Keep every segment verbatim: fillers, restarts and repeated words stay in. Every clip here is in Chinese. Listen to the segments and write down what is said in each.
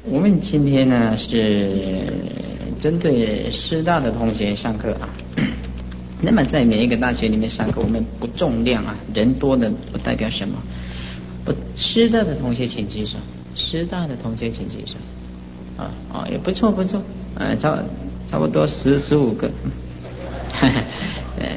我们今天呢是针对师大的同学上课啊。那么在每一个大学里面上课，我们不重量啊，人多的不代表什么。不，师大的同学请举手，师大的同学请举手。啊啊，也不错不错，呃，差差不多十十五个。嗯，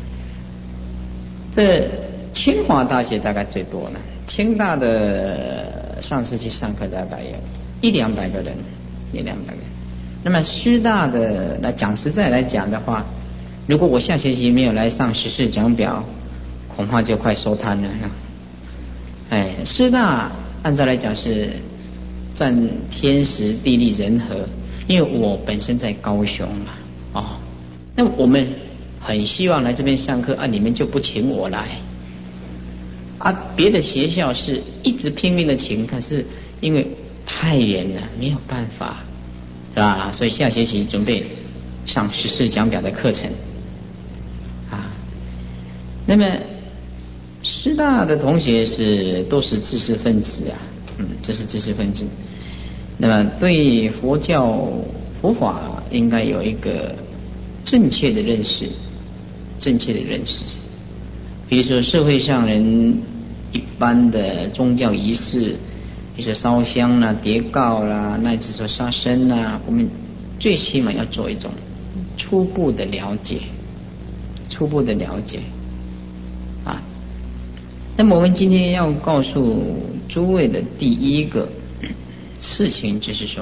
这清华大学大概最多了，清大的上次去上课大概有一两百个人，一两百个人。那么师大的来讲实在来讲的话，如果我下学期没有来上时事讲表，恐怕就快收摊了。哎，师大按照来讲是占天时地利人和，因为我本身在高雄嘛，哦，那我们很希望来这边上课啊，你们就不请我来啊。别的学校是一直拼命的请，可是因为太远了，没有办法，是吧？所以下学期准备上时事讲表的课程啊。那么师大的同学是都是知识分子啊，嗯，这是知识分子。那么对佛教佛法应该有一个正确的认识，正确的认识。比如说社会上人一般的宗教仪式，比如说烧香啦、叠告啦，乃至说杀生啦，我们最起码要做一种初步的了解，初步的了解啊。那么我们今天要告诉诸位的第一个事情就是说，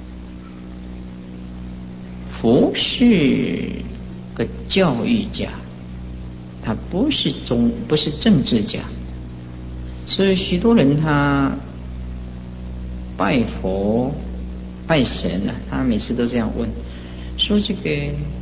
佛是个教育家，他不是宗不是政治家。所以许多人他拜佛拜神啊，他每次都这样问，说这个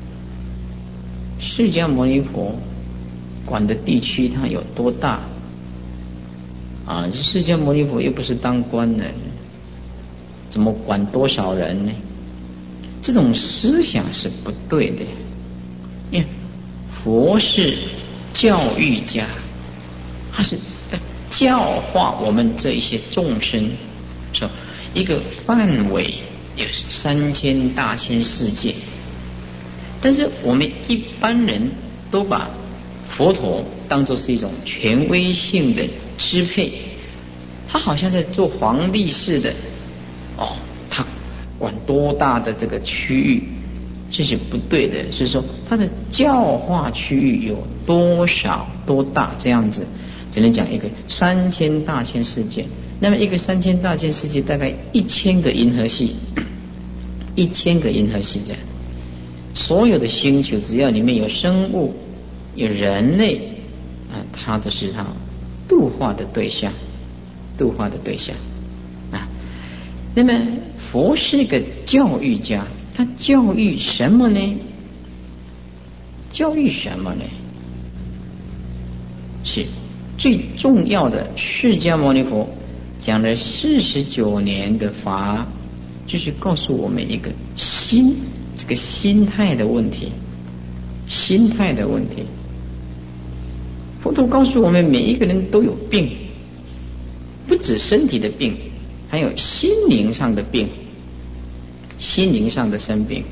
释迦牟尼佛管的地区它有多大啊？释迦牟尼佛又不是当官的，怎么管多少人呢？这种思想是不对的。因为佛是教育家，他是教化我们这一些众生，说一个范围有三千大千世界，但是我们一般人都把佛陀当作是一种权威性的支配，他好像在做皇帝似的，哦，他管多大的这个区域，这是不对的。是说他的教化区域有多少多大，这样子只能讲一个三千大千世界。那么一个三千大千世界大概一千个银河系，一千个银河系这样，所有的星球只要里面有生物有人类啊，他都是他度化的对象，度化的对象啊。那么佛是个教育家，他教育什么呢？教育什么呢？是最重要的。释迦牟尼佛讲了四十九年的法，就是告诉我们一个心，这个心态的问题，心态的问题。佛陀告诉我们，每一个人都有病，不止身体的病，还有心灵上的病，心灵上的生病。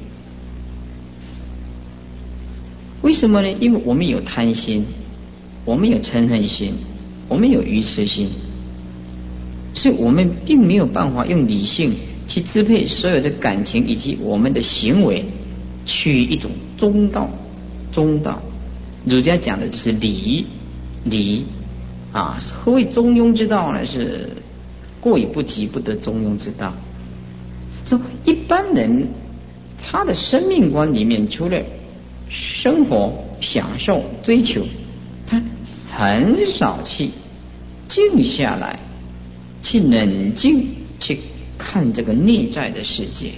为什么呢？因为我们有贪心，我们有嗔恨心，我们有愚痴心，所以我们并没有办法用理性去支配所有的感情以及我们的行为，趋于一种中道。中道，儒家讲的就是理，理啊，何谓中庸之道呢？是过犹不及，不得中庸之道。说一般人他的生命观里面，除了生活享受追求，他很少去静下来，去冷静去看这个内在的世界。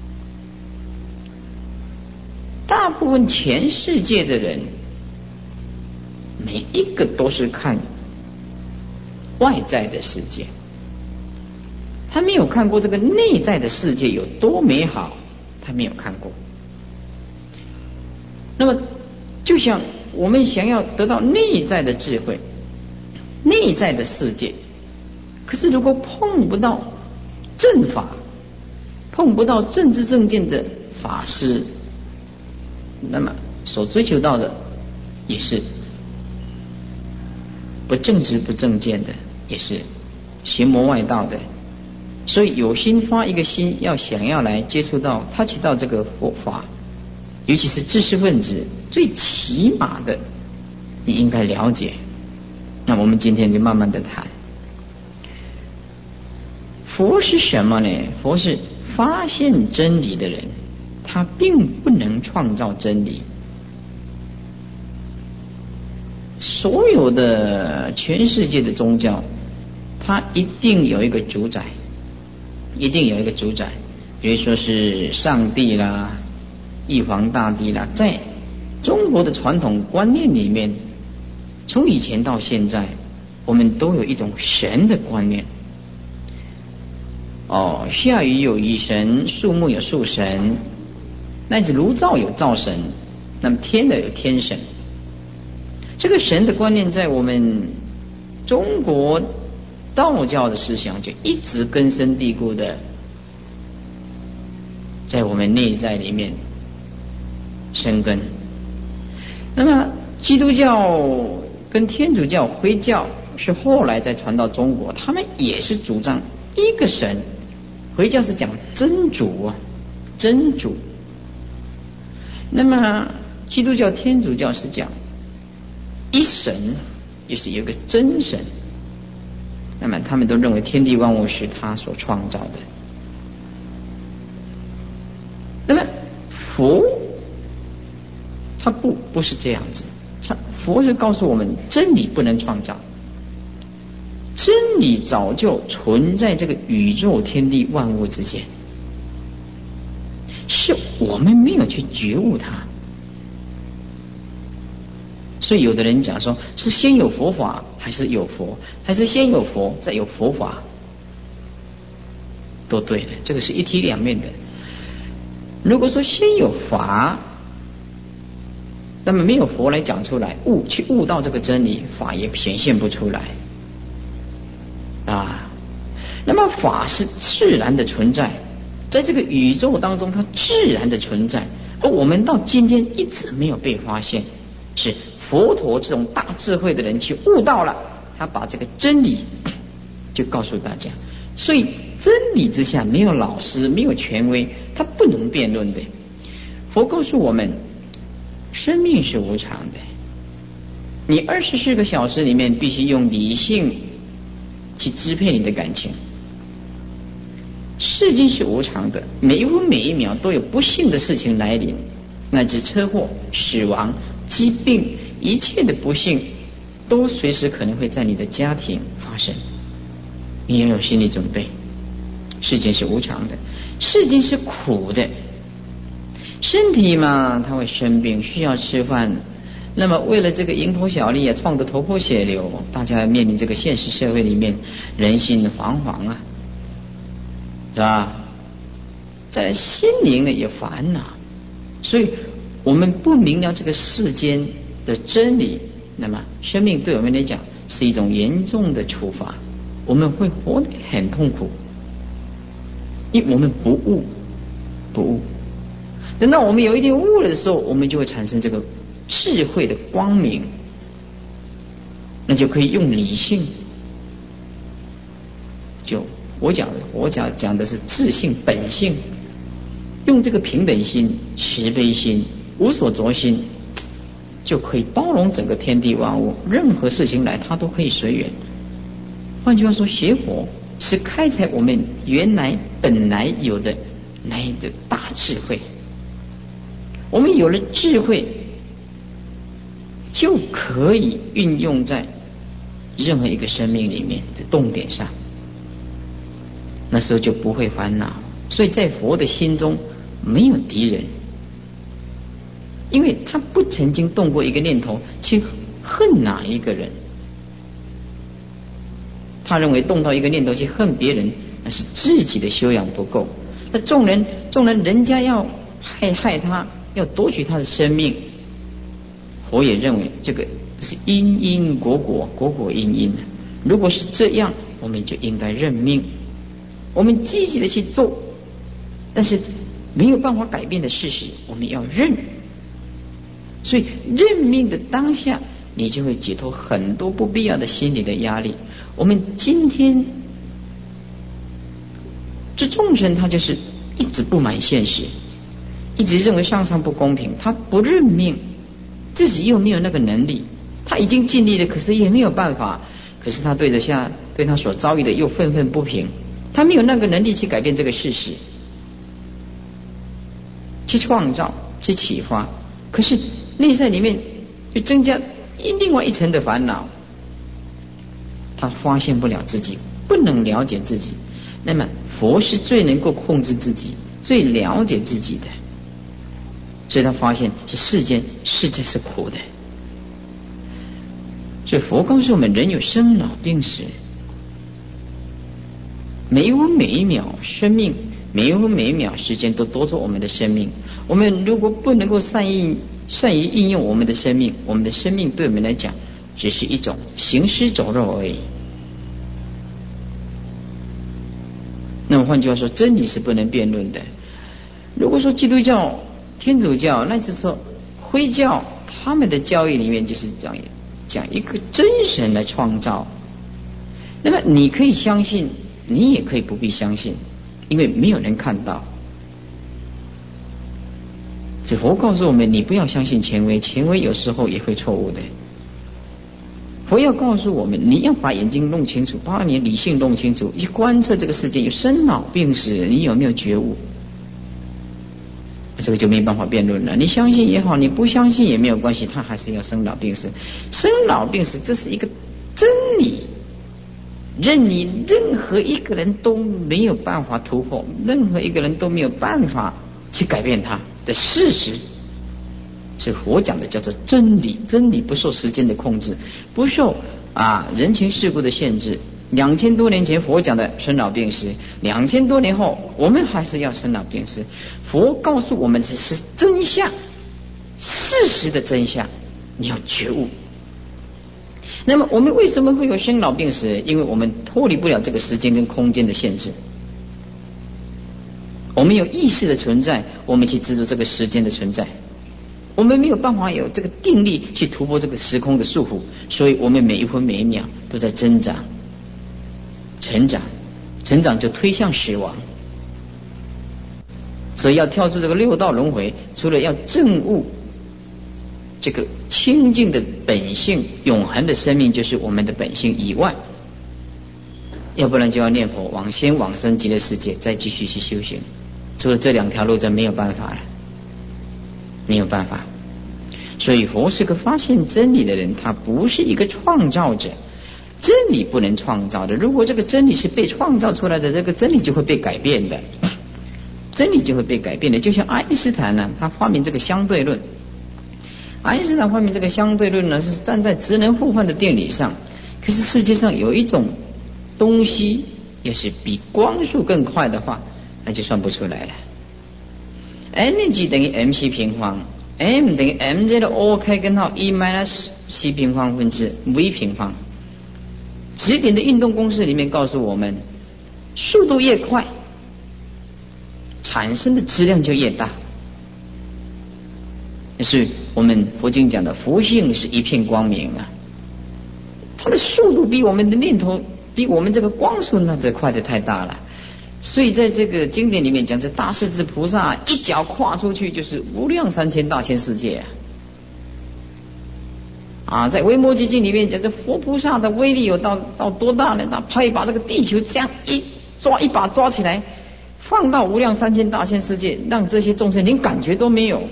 大部分全世界的人，每一个都是看外在的世界，他没有看过这个内在的世界有多美好，他没有看过。那么就像我们想要得到内在的智慧，内在的世界，可是如果碰不到正法， 碰不到正知正见的法师，那么所追求到的也是不正直不正见的，也是邪魔外道的。所以有心发一个心，要想要来接触到他起到这个佛法，尤其是知识分子，最起码的你应该了解。那我们今天就慢慢的谈佛是什么呢？佛是发现真理的人，他并不能创造真理。所有的全世界的宗教，它一定有一个主宰，一定有一个主宰，比如说是上帝啦、玉皇大帝啦。在中国的传统观念里面，从以前到现在，我们都有一种神的观念。哦，下雨有雨神，树木有树神，乃至炉灶有灶神，那么天的有天神。这个神的观念在我们中国道教的思想就一直根深蒂固的在我们内在里面生根。那么基督教跟天主教、回教是后来再传到中国，他们也是主张一个神。回教是讲真主啊，真主。那么基督教、天主教是讲一神，就是有个真神。那么他们都认为天地万物是他所创造的。那么佛他不不是这样子，他佛是告诉我们真理不能创造，真理早就存在这个宇宙天地万物之间，是我们没有去觉悟它。所以有的人讲说是先有佛法还是有佛，还是先有佛再有佛法，都对的，这个是一体两面的。如果说先有法，那么没有佛来讲出来，悟去悟到这个真理，法也显现不出来啊。那么法是自然的存在，在这个宇宙当中它自然的存在，而我们到今天一直没有被发现，是佛陀这种大智慧的人去悟到了，他把这个真理就告诉大家。所以真理之下没有老师，没有权威，他不能辩论的。佛告诉我们生命是无常的，你二十四个小时里面必须用理性去支配你的感情。世界是无常的，每一分每一秒都有不幸的事情来临，乃至车祸、死亡、疾病，一切的不幸都随时可能会在你的家庭发生，你要有心理准备。世界是无常的，世界是苦的，身体嘛它会生病，需要吃饭，那么为了这个蝇头小利啊，撞得头破血流，大家面临这个现实社会里面人心惶惶啊，是吧？在心灵呢也烦恼，所以我们不明了这个世间的真理，那么生命对我们来讲是一种严重的处罚，我们会活得很痛苦，因为我们不悟，不悟。等到我们有一天悟了的时候，我们就会产生这个智慧的光明，那就可以用理性，就我讲的，我讲讲的是自性本性，用这个平等心、慈悲心、无所着心，就可以包容整个天地万物，任何事情来它都可以随缘。换句话说，学佛是开采我们原来本来有的那一个大智慧。我们有了智慧，就可以运用在任何一个生命里面的动点上，那时候就不会烦恼。所以在佛的心中没有敌人，因为他不曾经动过一个念头去恨哪一个人。他认为动到一个念头去恨别人，那是自己的修养不够。那众人众人人家要害害他，要夺取他的生命，佛也认为这个是因因果果，果果因因。如果是这样，我们就应该认命，我们积极的去做， 但是没有办法改变的事实，我们要认。所以认命的当下，你就会解脱很多不必要的心理的压力。我们今天这众生，他就是一直不满现实，一直认为上上不公平，他不认命，自己又没有那个能力，他已经尽力了，可是也没有办法。可是他对着下对他所遭遇的又愤愤不平，他没有那个能力去改变这个事实，去创造，去启发。可是内在里面就增加另外一层的烦恼，他发现不了自己，不能了解自己。那么佛是最能够控制自己，最了解自己的，所以他发现这世间实在是苦的。所以佛告诉我们，人有生老病死，每一分每一秒生命，每一分每一秒时间都夺走我们的生命。我们如果不能够善应善于应用我们的生命，我们的生命对我们来讲只是一种行尸走肉而已。那么换句话说，真理是不能辩论的。如果说基督教、天主教，那是说灰教，他们的教义里面就是讲讲一个真神来创造，那么你可以相信，你也可以不必相信，因为没有人看到。所以佛告诉我们，你不要相信权威，权威有时候也会错误的。佛要告诉我们，你要把眼睛弄清楚，把你理性弄清楚，去观测这个世界有生老病死，你有没有觉悟？这个就没办法辩论了。你相信也好，你不相信也没有关系，他还是要生老病死。生老病死，这是一个真理，任你任何一个人都没有办法突破，任何一个人都没有办法去改变它的事实。是佛讲的叫做真理，真理不受时间的控制，不受啊人情世故的限制。两千多年前佛讲的生老病死，两千多年后我们还是要生老病死。佛告诉我们这是真相，事实的真相，你要觉悟。那么我们为什么会有生老病死？因为我们脱离不了这个时间跟空间的限制。我们有意识的存在，我们去执着这个时间的存在，我们没有办法有这个定力去突破这个时空的束缚，所以我们每一分每一秒都在挣扎成长，成长就推向死亡。所以要跳出这个六道轮回，除了要证悟这个清净的本性，永恒的生命就是我们的本性以外，要不然就要念佛往先往生极乐世界，再继续去修行。除了这两条路，就没有办法了，没有办法。所以佛是个发现真理的人，他不是一个创造者。真理不能创造的，如果这个真理是被创造出来的，这个真理就会被改变的，真理就会被改变的。就像爱因斯坦呢，他发明这个相对论，爱因斯坦发明这个相对论呢，是站在质能互换的定理上。可是世界上有一种东西，要是比光速更快的话，那就算不出来了。Energy 等于 mc 平方 ，m 等于 mz 的 O 开根号 e minus c 平方分之 v 平方。指点的运动公式里面告诉我们，速度越快，产生的质量就越大。这是我们佛经讲的佛性是一片光明啊，它的速度比我们的念头，比我们这个光速那得快得太大了。所以在这个经典里面讲，这大势至菩萨一脚跨出去就是无量三千大千世界啊。啊，在维摩诘经里面讲，这佛菩萨的威力有到到多大呢？他可以把这个地球这样一抓一把抓起来，放到无量三千大千世界，让这些众生连感觉都没有。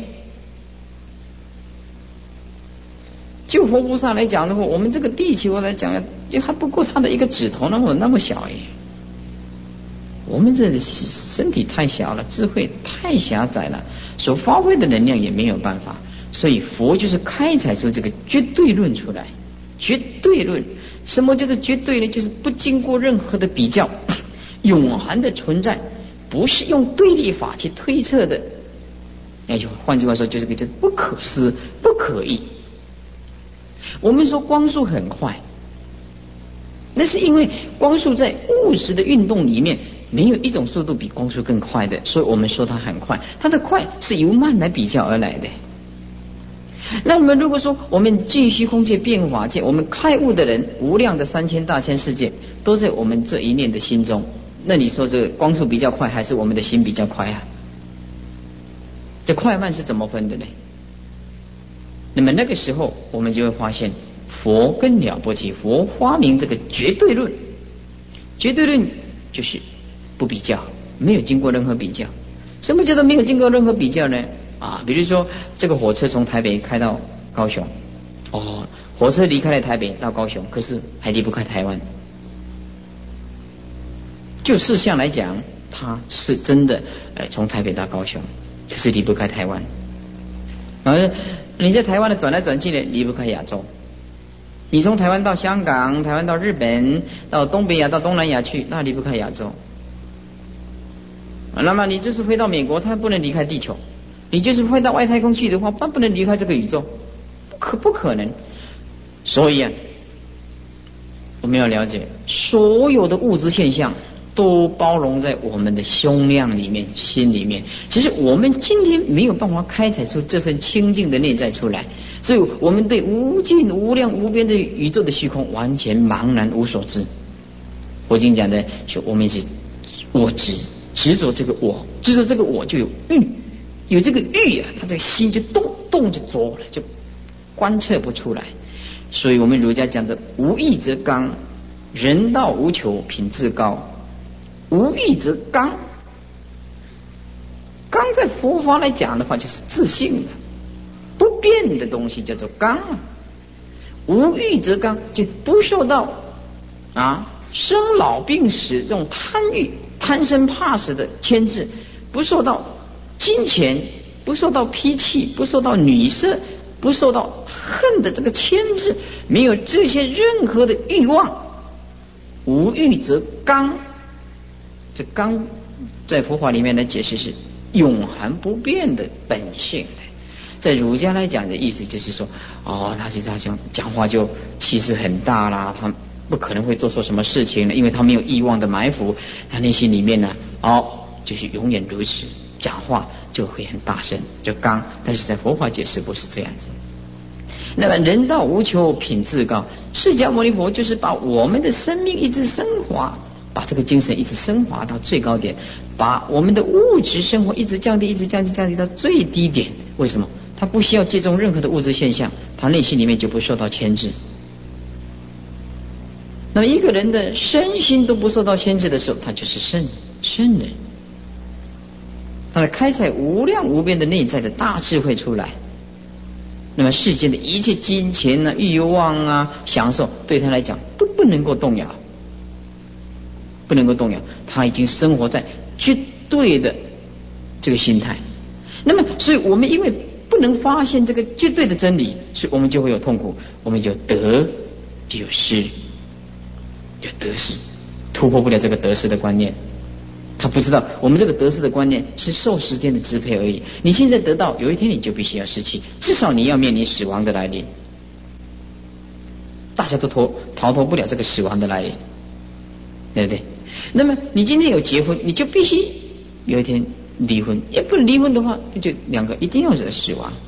就佛菩萨来讲的话，我们这个地球来讲，就还不够他的一个指头那么那么小哎。我们这身体太小了，智慧太狭窄了，所发挥的能量也没有办法。所以佛就是开采出这个绝对论出来。绝对论，什么叫做绝对呢？就是不经过任何的比较，永恒的存在，不是用对立法去推测的。那就换句话说，就是个叫不可思不可议。我们说光速很快，那是因为光速在物质的运动里面没有一种速度比光速更快的，所以我们说它很快。它的快是由慢来比较而来的。那么如果说我们尽虚空界变法界，我们开悟的人，无量的三千大千世界都在我们这一念的心中，那你说这光速比较快还是我们的心比较快啊？这快慢是怎么分的呢？那么那个时候我们就会发现佛更了不起，佛发明这个绝对论。绝对论就是不比较，没有经过任何比较。什么叫做没有经过任何比较呢？啊，比如说这个火车从台北开到高雄，哦，火车离开了台北到高雄，可是还离不开台湾。就事项来讲，它是真的，呃，从台北到高雄，可是离不开台湾。而你在台湾的转来转去呢，离不开亚洲。你从台湾到香港，台湾到日本，到东北亚，到东南亚去，那离不开亚洲。那么你就是飞到美国，它不能离开地球。你就是飞到外太空去的话，它不能离开这个宇宙，可不可能？所以啊，我们要了解，所有的物质现象都包容在我们的胸量里面、心里面。其实我们今天没有办法开采出这份清净的内在出来，所以我们对无尽无量无边的宇宙的虚空完全茫然无所知。我已经讲的，说我们是我执，执着这个我，执着这个我就有欲，有这个欲啊，他这个心就动动就着了，就观测不出来。所以我们儒家讲的无欲则刚，人道无求品质高。无欲则刚，刚在佛法来讲的话就是自性的不变的东西叫做刚啊。无欲则刚，就不受到啊生老病死这种贪欲贪生怕死的牵制，不受到金钱，不受到脾气，不受到女色，不受到恨的这个牵制，没有这些任何的欲望。无欲则刚，这刚在佛法里面的解释是永恒不变的本性。在儒家来讲的意思就是说，哦，他是他讲讲话就气势很大啦，他不可能会做错什么事情了，因为他没有欲望的埋伏，他内心里面呢，哦，就是永远如此，讲话就会很大声，就刚。但是在佛法解释不是这样子。那么人道无求品质高，释迦牟尼佛就是把我们的生命一直升华，把这个精神一直升华到最高点，把我们的物质生活一直降低，一直降低，降低到最低点。为什么？他不需要借重任何的物质现象，他内心里面就不受到牵制。那么一个人的身心都不受到牵制的时候，他就是圣圣人，他的开采无量无边的内在的大智慧出来。那么世间的一切金钱啊、欲望啊、享受，对他来讲都不能够动摇，不能够动摇。他已经生活在绝对的这个心态。那么，所以我们因为不能发现这个绝对的真理，所以我们就会有痛苦，我们有得就有失，有得失，突破不了这个得失的观念。他不知道我们这个得失的观念是受时间的支配而已。你现在得到，有一天你就必须要失去，至少你要面临死亡的来临。大家都逃逃脱不了这个死亡的来临，对不对？那么你今天有结婚，你就必须有一天离婚，也不能离婚的话，就两个一定要惹死亡。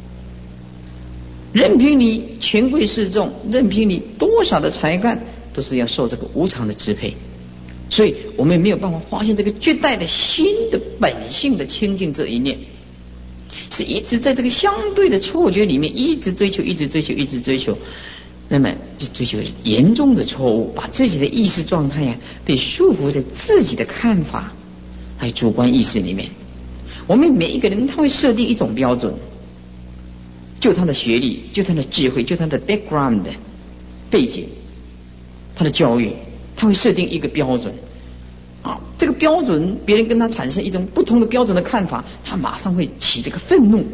任凭你权贵势众，任凭你多少的才干，都是要受这个无常的支配。所以我们没有办法发现这个绝代的心的本性的清净这一念，是一直在这个相对的错觉里面一直追求，一直追求，一直追求。那么就追求严重的错误，把自己的意识状态呀、啊、被束缚在自己的看法还有主观意识里面。我们每一个人他会设定一种标准，就他的学历，就他的智慧，就他的 background 的背景，他的教育，他会设定一个标准啊。这个标准别人跟他产生一种不同的标准的看法，他马上会起这个愤怒。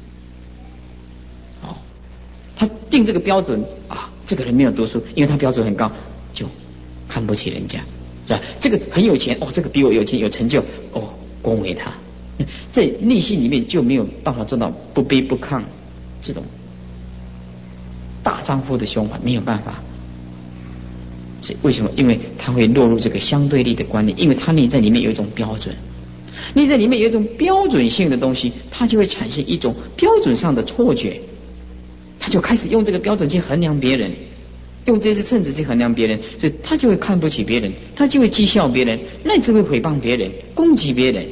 哦，他定这个标准啊，这个人没有读书，因为他标准很高，就看不起人家，是吧？这个很有钱哦，这个比我有钱有成就哦，恭维他。在内心里面就没有办法做到不卑不亢这种大丈夫的胸怀，没有办法。 是为什么？因为它会落入这个相对立的观念，因为它内在里面有一种标准，内在里面有一种标准性的东西，它就会产生一种标准上的错觉，他就开始用这个标准去衡量别人，用这支秤子去衡量别人，所以他就会看不起别人，他就会讥笑别人，乃至会诽谤别人，攻击别人。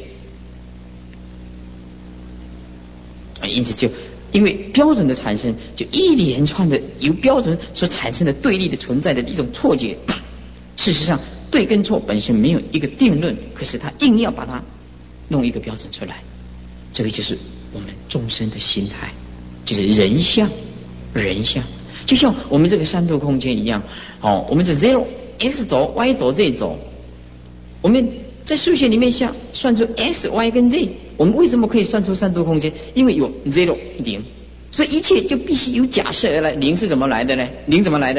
因此就因为标准的产生，就一连串的由标准所产生的对立的存在的一种错觉。事实上对跟错本身没有一个定论，可是他硬要把它弄一个标准出来，这个就是我们众生的心态，就是人相人相就像我们这个三度空间一样，哦，我们是 zero x 轴 y 轴 z 轴，我们在数学里面像算出 x y 跟 z， 我们为什么可以算出三度空间？因为有 zero 零，所以一切就必须有假设而来。零是怎么来的呢？零怎么来的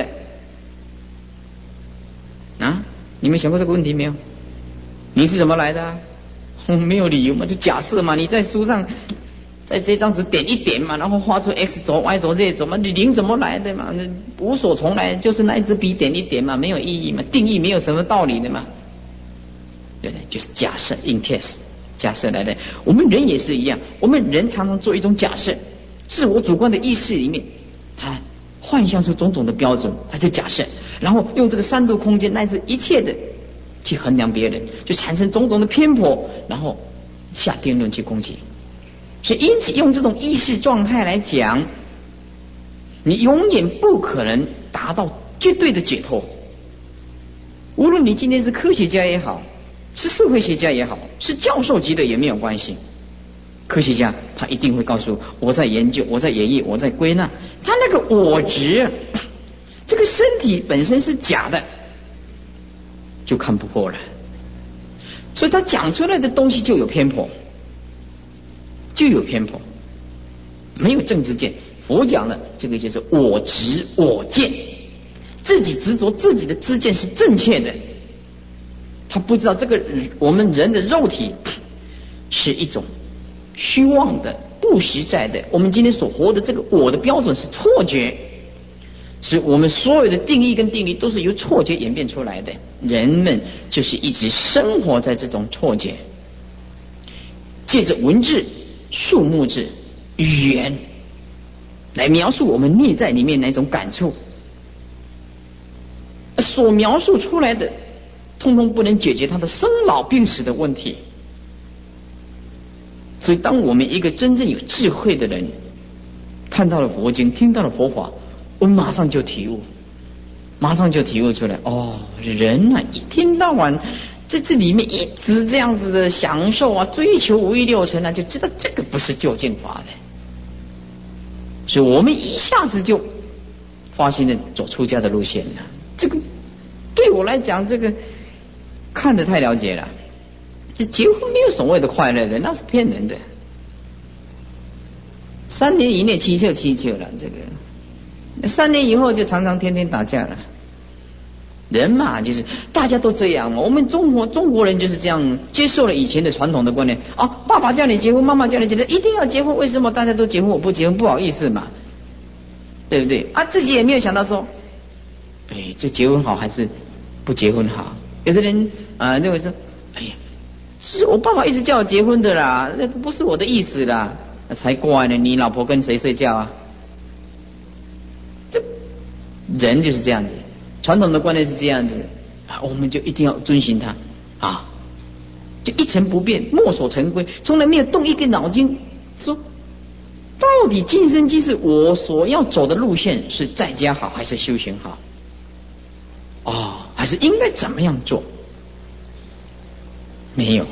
啊？你们想过这个问题没有？零是怎么来的啊？嗯，没有理由嘛，就假设嘛。你在书上在这张纸点一点嘛，然后画出 x 轴 y 轴 z 轴嘛，你零怎么来的嘛？无所从来，就是那一支笔点一点嘛，没有意义嘛，定义没有什么道理的嘛。对，就是假设 in case 假设来的。我们人也是一样，我们人常常做一种假设，自我主观的意识里面，他幻象出种种的标准，他就假设，然后用这个三度空间乃至一切的去衡量别人，就产生种种的偏颇，然后下定论去攻击。所以因此用这种意识状态来讲，你永远不可能达到绝对的解脱。无论你今天是科学家也好，是社会学家也好，是教授级的也没有关系。科学家他一定会告诉我在研究，我在演绎，我在归纳，他那个我执，这个身体本身是假的，就看不破了，所以他讲出来的东西就有偏颇，就有偏颇，没有正知见。佛讲的这个就是我执我见，自己执着自己的知见是正确的，他不知道这个我们人的肉体是一种虚妄的不实在的，我们今天所活的这个我的标准是错觉，是我们所有的定义跟定律都是由错觉演变出来的，人们就是一直生活在这种错觉，借着文字数目字语言来描述我们内在里面那种感触，所描述出来的通通不能解决他的生老病死的问题。所以当我们一个真正有智慧的人看到了佛经，听到了佛法，我们马上就体悟，马上就体悟出来，哦，人啊一天到晚在这里面一直这样子的享受啊，追求五欲六尘啊，就知道这个不是究竟法的。所以我们一下子就发现了走出家的路线了。这个对我来讲，这个看得太了解了。这结婚没有所谓的快乐的，那是骗人的。三年以内七就七就了，这个三年以后就常常天天打架了。人嘛，就是大家都这样嘛。我们中国中国人就是这样，接受了以前的传统的观念啊，爸爸叫你结婚，妈妈叫你结婚，一定要结婚。为什么大家都结婚，我不结婚？不好意思嘛，对不对？啊，自己也没有想到说，哎，这结婚好还是不结婚好？有的人啊认为说，哎呀，是我爸爸一直叫我结婚的啦，那个不是我的意思啦，那才怪呢！你老婆跟谁睡觉啊？这人就是这样子。传统的观念是这样子啊，我们就一定要遵循它啊，就一成不变，墨守成规，从来没有动一个脑筋，说到底今生今世我所要走的路线是在家好还是修行好？哦，还是应该怎么样做？没有。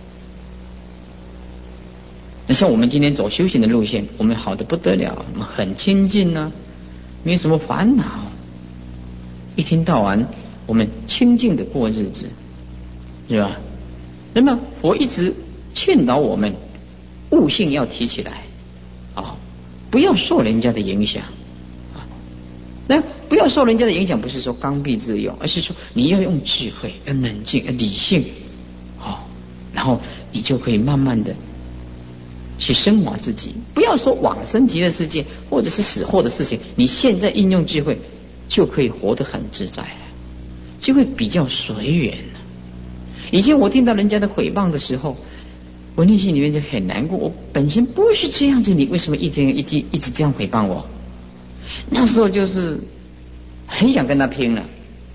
那像我们今天走修行的路线，我们好的不得了，我们很亲近啊，没有什么烦恼。一天到晚我们清净的过日子，是吧？那么佛一直劝导我们悟性要提起来啊，不要受人家的影响啊。那不要受人家的影响，不是说刚愎自用，而是说你要用智慧、要冷静、要理性啊，然后你就可以慢慢的去升华自己。不要说往生极乐世界或者是死后的事情，你现在应用智慧就可以活得很自在了。 就会比较随缘了。以前我听到人家的诽谤的时候，我内心里面就很难过，我本身不是这样子，你为什么一直一直一直这样诽谤我？那时候就是很想跟他拼了。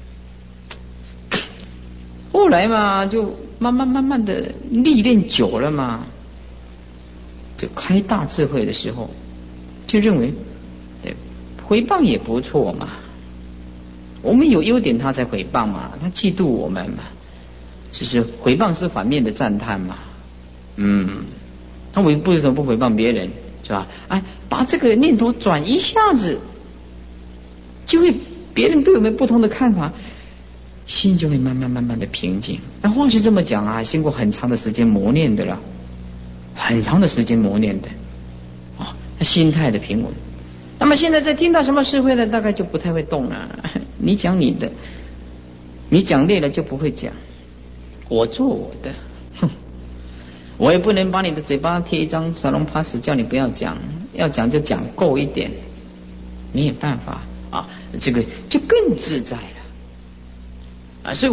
后来嘛，就慢慢慢慢的历练久了嘛，就开大智慧的时候，就认为，对，诽谤也不错嘛。我们有优点，他才诽谤嘛，他嫉妒我们嘛，就是诽谤是反面的赞叹嘛。嗯，那我为什么不诽谤别人，是吧？哎，把这个念头转一下子，就会别人对我们不同的看法，心就会慢慢慢慢的平静。那话是这么讲啊，经过很长的时间磨练的了，很长的时间磨练的啊，心态的平稳。那么现在在听到什么是非呢，大概就不太会动了。你讲你的，你讲累了就不会讲，我做我的。哼，我也不能把你的嘴巴贴一张沙龙 pass 叫你不要讲，要讲就讲够一点，没有办法啊，这个就更自在了啊，所以